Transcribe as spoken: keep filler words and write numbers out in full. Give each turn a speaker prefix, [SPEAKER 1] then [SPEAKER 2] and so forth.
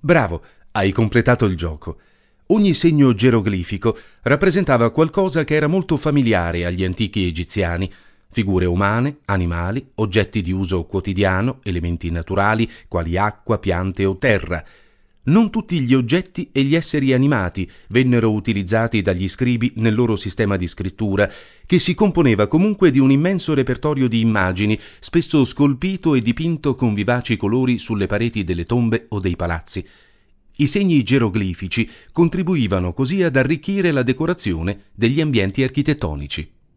[SPEAKER 1] Bravo, hai completato il gioco. Ogni segno geroglifico rappresentava qualcosa che era molto familiare agli antichi egiziani: figure umane, animali, oggetti di uso quotidiano, elementi naturali quali acqua, piante o terra. Non tutti gli oggetti e gli esseri animati vennero utilizzati dagli scribi nel loro sistema di scrittura, che si componeva comunque di un immenso repertorio di immagini, spesso scolpito e dipinto con vivaci colori sulle pareti delle tombe o dei palazzi. I segni geroglifici contribuivano così ad arricchire la decorazione degli ambienti architettonici.